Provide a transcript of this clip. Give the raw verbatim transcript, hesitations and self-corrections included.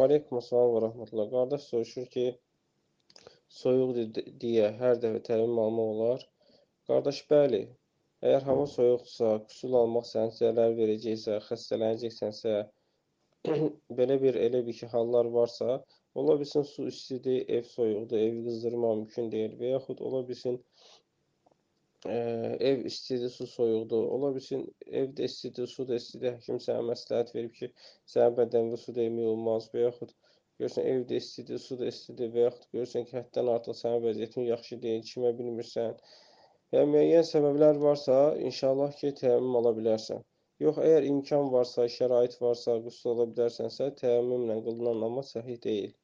Aleyküm salam və rahmetullah. Qardaş soruşur ki, soyuqdur deyə hər dəfə təmin almaq olar. Qardaş, bəli. Əgər hava soyuqdursa, qüsul almaq sənə zərər verəcəksə, xəstələnəcəksənsə, belə bir elə bir ki, hallar varsa, ola bilsin su istidir, ev soyuqdur, evi qızdırmaq mümkün deyil və yaxud ola bilsin ə, ev istidir, su soyuqdur. Ola bilsin evdə istidir, su da istidir. Həkim sənə məsləhət verib ki, sənin bədənində su dəymək olmaz və yaxud görürsən evdə istidir, su da istidir və yaxud görürsən ki, həddən artıq sənin vəziyyətin yaxşı deyil, içmə bilmirsən. Yəni müəyyən səbəblər varsa, inşallah ki, təyammüm ala bilərsən. Yox, əgər imkan varsa, şərait varsa, qüsl ala bilərsənsə, təyammümlə qılınan namaz səhih deyil.